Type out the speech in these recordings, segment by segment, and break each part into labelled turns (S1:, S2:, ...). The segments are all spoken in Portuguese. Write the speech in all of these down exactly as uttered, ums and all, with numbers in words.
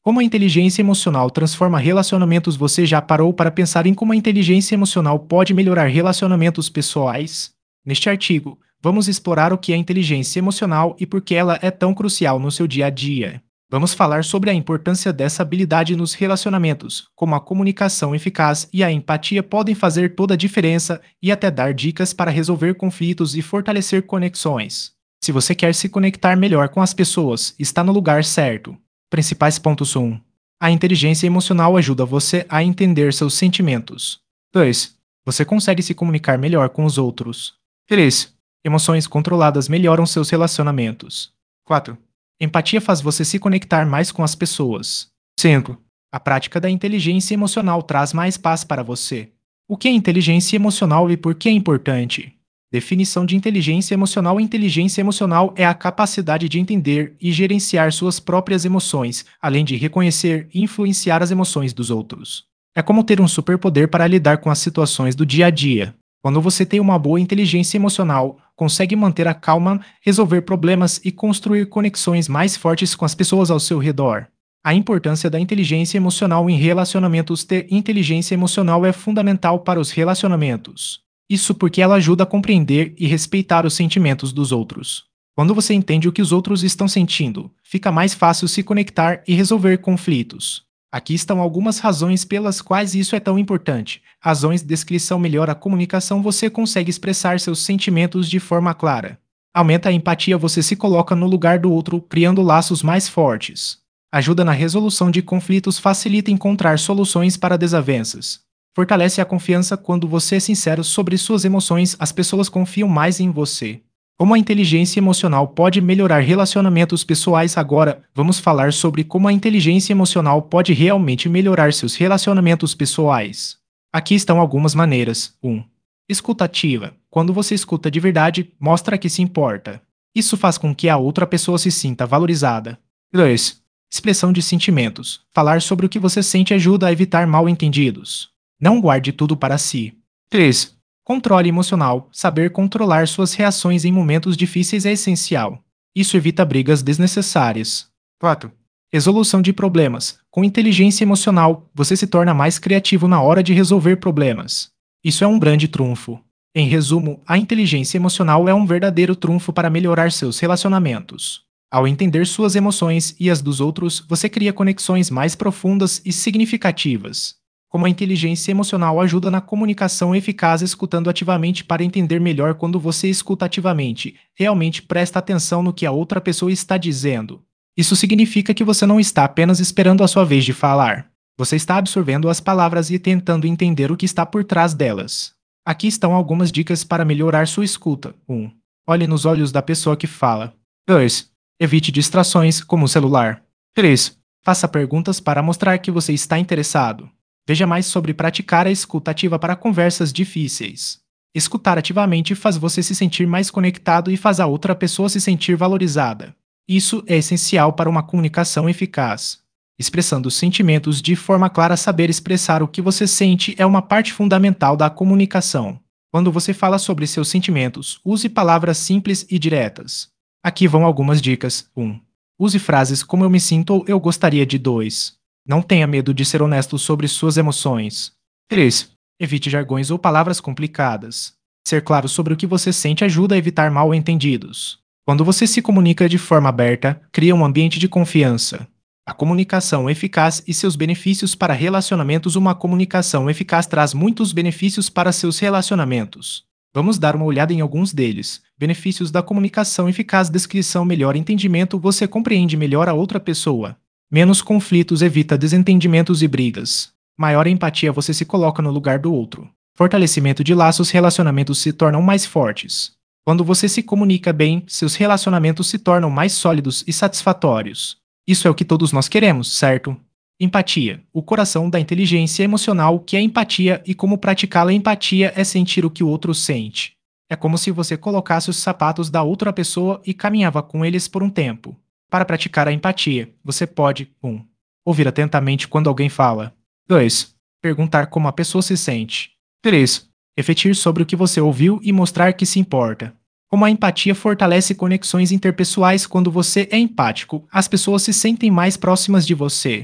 S1: Como a inteligência emocional transforma relacionamentos? Você já parou para pensar em como a inteligência emocional pode melhorar relacionamentos pessoais? Neste artigo, vamos explorar o que é inteligência emocional e por que ela é tão crucial no seu dia a dia. Vamos falar sobre a importância dessa habilidade nos relacionamentos, como a comunicação eficaz e a empatia podem fazer toda a diferença e até dar dicas para resolver conflitos e fortalecer conexões. Se você quer se conectar melhor com as pessoas, está no lugar certo. Principais pontos: um. A inteligência emocional ajuda você a entender seus sentimentos. dois. Você consegue se comunicar melhor com os outros. três. Emoções controladas melhoram seus relacionamentos. quatro. Empatia faz você se conectar mais com as pessoas. cinco. A prática da inteligência emocional traz mais paz para você. O que é inteligência emocional e por que é importante? Definição de inteligência emocional: inteligência emocional é a capacidade de entender e gerenciar suas próprias emoções, além de reconhecer e influenciar as emoções dos outros. É como ter um superpoder para lidar com as situações do dia a dia. Quando você tem uma boa inteligência emocional, consegue manter a calma, resolver problemas e construir conexões mais fortes com as pessoas ao seu redor. A importância da inteligência emocional em relacionamentos: ter inteligência emocional é fundamental para os relacionamentos. Isso porque ela ajuda a compreender e respeitar os sentimentos dos outros. Quando você entende o que os outros estão sentindo, fica mais fácil se conectar e resolver conflitos. Aqui estão algumas razões pelas quais isso é tão importante. Razões de descrição: melhora a comunicação, você consegue expressar seus sentimentos de forma clara. Aumenta a empatia, você se coloca no lugar do outro, criando laços mais fortes. Ajuda na resolução de conflitos, facilita encontrar soluções para desavenças. Fortalece a confiança, quando você é sincero sobre suas emoções, as pessoas confiam mais em você. Como a inteligência emocional pode melhorar relacionamentos pessoais? Agora, vamos falar sobre como a inteligência emocional pode realmente melhorar seus relacionamentos pessoais. Aqui estão algumas maneiras. um. Escuta ativa. Quando você escuta de verdade, mostra que se importa. Isso faz com que a outra pessoa se sinta valorizada. dois. Expressão de sentimentos. Falar sobre o que você sente ajuda a evitar mal-entendidos. Não guarde tudo para si. três. Controle emocional. Saber controlar suas reações em momentos difíceis é essencial. Isso evita brigas desnecessárias. quatro. Resolução de problemas. Com inteligência emocional, você se torna mais criativo na hora de resolver problemas. Isso é um grande trunfo. Em resumo, a inteligência emocional é um verdadeiro trunfo para melhorar seus relacionamentos. Ao entender suas emoções e as dos outros, você cria conexões mais profundas e significativas. Como a inteligência emocional ajuda na comunicação eficaz? Escutando ativamente. Para entender melhor, quando você escuta ativamente, realmente presta atenção no que a outra pessoa está dizendo. Isso significa que você não está apenas esperando a sua vez de falar. Você está absorvendo as palavras e tentando entender o que está por trás delas. Aqui estão algumas dicas para melhorar sua escuta. um. Olhe nos olhos da pessoa que fala. dois. Evite distrações, como o celular. três. Faça perguntas para mostrar que você está interessado. Veja mais sobre praticar a escuta ativa para conversas difíceis. Escutar ativamente faz você se sentir mais conectado e faz a outra pessoa se sentir valorizada. Isso é essencial para uma comunicação eficaz. Expressando os sentimentos de forma clara. Saber expressar o que você sente é uma parte fundamental da comunicação. Quando você fala sobre seus sentimentos, use palavras simples e diretas. Aqui vão algumas dicas. um. Use frases como "eu me sinto" ou "eu gostaria de". dois. Não tenha medo de ser honesto sobre suas emoções. três. Evite jargões ou palavras complicadas. Ser claro sobre o que você sente ajuda a evitar mal-entendidos. Quando você se comunica de forma aberta, cria um ambiente de confiança. A comunicação eficaz e seus benefícios para relacionamentos. Uma comunicação eficaz traz muitos benefícios para seus relacionamentos. Vamos dar uma olhada em alguns deles. Benefícios da comunicação eficaz. Descrição: melhor entendimento, você compreende melhor a outra pessoa. Menos conflitos, evita desentendimentos e brigas. Maior empatia, você se coloca no lugar do outro. Fortalecimento de laços, relacionamentos se tornam mais fortes. Quando você se comunica bem, seus relacionamentos se tornam mais sólidos e satisfatórios. Isso é o que todos nós queremos, certo? Empatia, o coração da inteligência emocional. O que é empatia e como praticá-la? Empatia é sentir o que o outro sente. É como se você colocasse os sapatos da outra pessoa e caminhava com eles por um tempo. Para praticar a empatia, você pode: um. Ouvir atentamente quando alguém fala. dois. Perguntar como a pessoa se sente. três. Refletir sobre o que você ouviu e mostrar que se importa. Como a empatia fortalece conexões interpessoais? Quando você é empático, as pessoas se sentem mais próximas de você.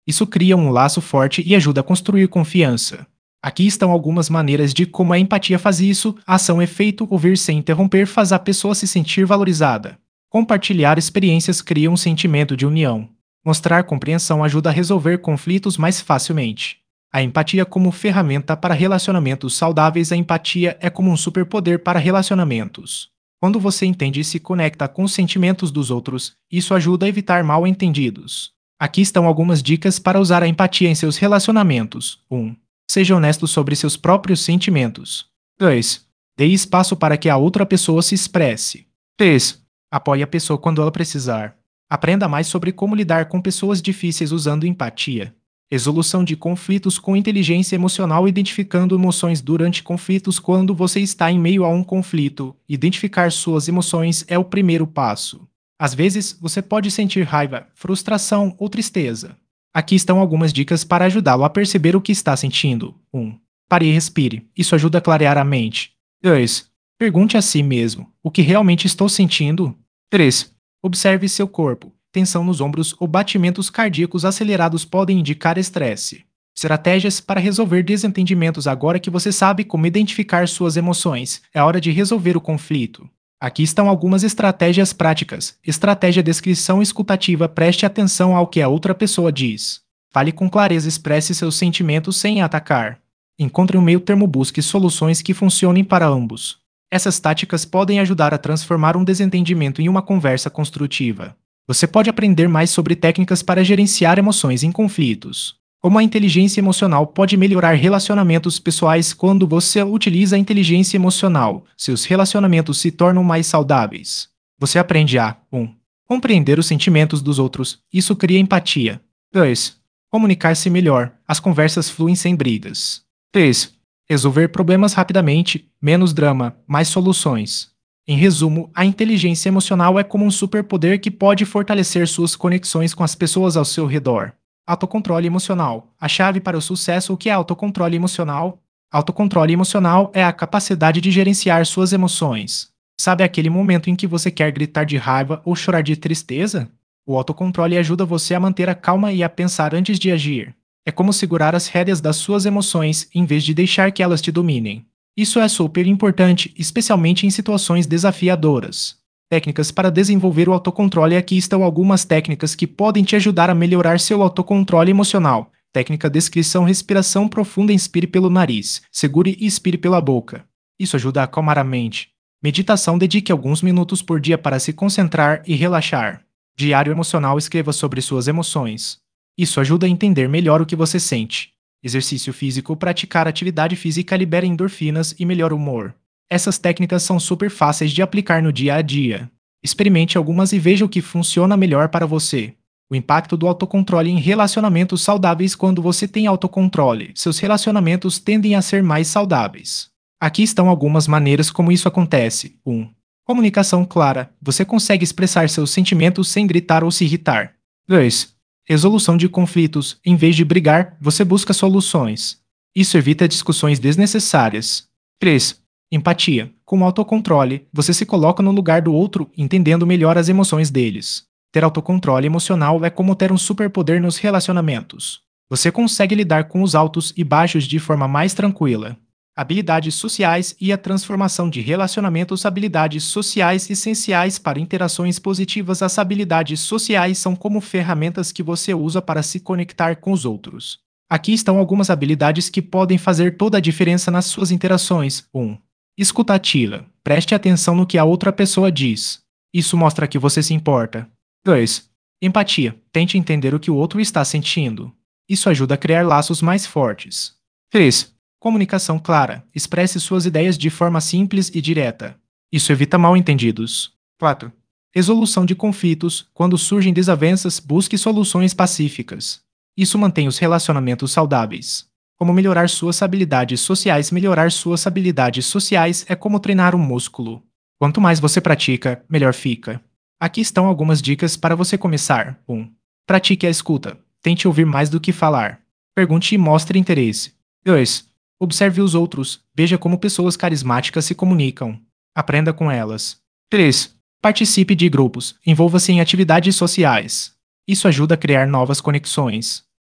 S1: Isso cria um laço forte e ajuda a construir confiança. Aqui estão algumas maneiras de como a empatia faz isso: ação-efeito, ouvir sem interromper faz a pessoa se sentir valorizada. Compartilhar experiências cria um sentimento de união. Mostrar compreensão ajuda a resolver conflitos mais facilmente. A empatia como ferramenta para relacionamentos saudáveis. A empatia é como um superpoder para relacionamentos. Quando você entende e se conecta com os sentimentos dos outros, isso ajuda a evitar mal-entendidos. Aqui estão algumas dicas para usar a empatia em seus relacionamentos. um. Seja honesto sobre seus próprios sentimentos. dois. Dê espaço para que a outra pessoa se expresse. três. Apoie a pessoa quando ela precisar. Aprenda mais sobre como lidar com pessoas difíceis usando empatia. Resolução de conflitos com inteligência emocional. Identificando emoções durante conflitos. Quando você está em meio a um conflito, identificar suas emoções é o primeiro passo. Às vezes, você pode sentir raiva, frustração ou tristeza. Aqui estão algumas dicas para ajudá-lo a perceber o que está sentindo. um. Pare e respire. Isso ajuda a clarear a mente. dois. Pergunte a si mesmo: o que realmente estou sentindo? três. Observe seu corpo. Tensão nos ombros ou batimentos cardíacos acelerados podem indicar estresse. Estratégias para resolver desentendimentos. Agora que você sabe como identificar suas emoções, é hora de resolver o conflito. Aqui estão algumas estratégias práticas. Estratégia: descrição escutativa. Preste atenção ao que a outra pessoa diz. Fale com clareza. Expresse seus sentimentos sem atacar. Encontre um meio termo. Busque soluções que funcionem para ambos. Essas táticas podem ajudar a transformar um desentendimento em uma conversa construtiva. Você pode aprender mais sobre técnicas para gerenciar emoções em conflitos. Como a inteligência emocional pode melhorar relacionamentos pessoais. Quando você utiliza a inteligência emocional, seus relacionamentos se tornam mais saudáveis. Você aprende a um. Compreender os sentimentos dos outros. Isso cria empatia. dois. Comunicar-se melhor. As conversas fluem sem brigas. três. Resolver problemas rapidamente. Menos drama, mais soluções. Em resumo, a inteligência emocional é como um superpoder que pode fortalecer suas conexões com as pessoas ao seu redor. Autocontrole emocional. A chave para o sucesso. O que é autocontrole emocional? Autocontrole emocional é a capacidade de gerenciar suas emoções. Sabe aquele momento em que você quer gritar de raiva ou chorar de tristeza? O autocontrole ajuda você a manter a calma e a pensar antes de agir. É como segurar as rédeas das suas emoções em vez de deixar que elas te dominem. Isso é super importante, especialmente em situações desafiadoras. Técnicas para desenvolver o autocontrole. Aqui estão algumas técnicas que podem te ajudar a melhorar seu autocontrole emocional. Técnica: descrição, respiração profunda. Inspire pelo nariz, segure e expire pela boca. Isso ajuda a acalmar a mente. Meditação: dedique alguns minutos por dia para se concentrar e relaxar. Diário emocional: escreva sobre suas emoções. Isso ajuda a entender melhor o que você sente. Exercício físico: praticar atividade física libera endorfinas e melhora o humor. Essas técnicas são super fáceis de aplicar no dia a dia. Experimente algumas e veja o que funciona melhor para você. O impacto do autocontrole em relacionamentos saudáveis. Quando você tem autocontrole, seus relacionamentos tendem a ser mais saudáveis. Aqui estão algumas maneiras como isso acontece. um. Comunicação clara. Você consegue expressar seus sentimentos sem gritar ou se irritar. dois. Resolução de conflitos. Em vez de brigar, você busca soluções. Isso evita discussões desnecessárias. três. Empatia. Com autocontrole, você se coloca no lugar do outro, entendendo melhor as emoções deles. Ter autocontrole emocional é como ter um superpoder nos relacionamentos. Você consegue lidar com os altos e baixos de forma mais tranquila. Habilidades sociais e a transformação de relacionamentos. Habilidades sociais essenciais para interações positivas. As habilidades sociais são como ferramentas que você usa para se conectar com os outros. Aqui estão algumas habilidades que podem fazer toda a diferença nas suas interações. um. Escuta ativa. Preste atenção no que a outra pessoa diz. Isso mostra que você se importa. dois. Empatia. Tente entender o que o outro está sentindo. Isso ajuda a criar laços mais fortes. três. Comunicação clara. Expresse suas ideias de forma simples e direta. Isso evita mal-entendidos. quatro. Resolução de conflitos. Quando surgem desavenças, busque soluções pacíficas. Isso mantém os relacionamentos saudáveis. Como melhorar suas habilidades sociais. Melhorar suas habilidades sociais é como treinar um músculo. Quanto mais você pratica, melhor fica. Aqui estão algumas dicas para você começar. um. Pratique a escuta. Tente ouvir mais do que falar. Pergunte e mostre interesse. dois. Observe os outros. Veja como pessoas carismáticas se comunicam. Aprenda com elas. três. Participe de grupos. Envolva-se em atividades sociais. Isso ajuda a criar novas conexões.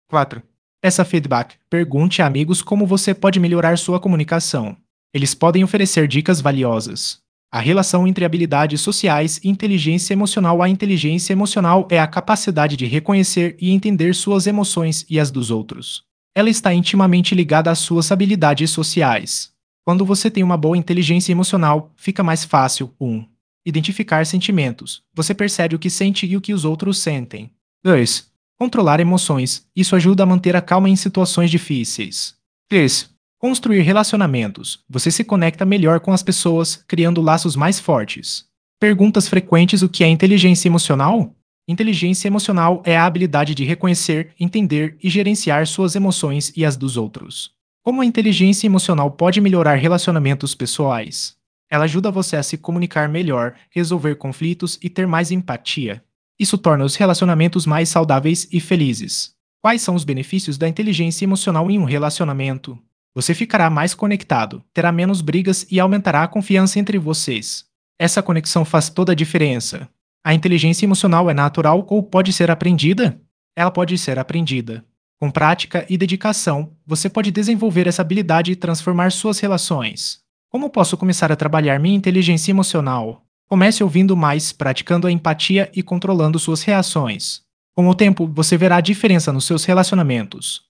S1: quatro. Peça feedback. Pergunte a amigos como você pode melhorar sua comunicação. Eles podem oferecer dicas valiosas. A relação entre habilidades sociais e inteligência emocional. A inteligência emocional é a capacidade de reconhecer e entender suas emoções e as dos outros. Ela está intimamente ligada às suas habilidades sociais. Quando você tem uma boa inteligência emocional, fica mais fácil: um. Identificar sentimentos. Você percebe o que sente e o que os outros sentem. dois. Controlar emoções. Isso ajuda a manter a calma em situações difíceis. três. Construir relacionamentos. Você se conecta melhor com as pessoas, criando laços mais fortes. Perguntas frequentes: o que é inteligência emocional? Inteligência emocional é a habilidade de reconhecer, entender e gerenciar suas emoções e as dos outros. Como a inteligência emocional pode melhorar relacionamentos pessoais? Ela ajuda você a se comunicar melhor, resolver conflitos e ter mais empatia. Isso torna os relacionamentos mais saudáveis e felizes. Quais são os benefícios da inteligência emocional em um relacionamento? Você ficará mais conectado, terá menos brigas e aumentará a confiança entre vocês. Essa conexão faz toda a diferença. A inteligência emocional é natural ou pode ser aprendida? Ela pode ser aprendida. Com prática e dedicação, você pode desenvolver essa habilidade e transformar suas relações. Como posso começar a trabalhar minha inteligência emocional? Comece ouvindo mais, praticando a empatia e controlando suas reações. Com o tempo, você verá a diferença nos seus relacionamentos.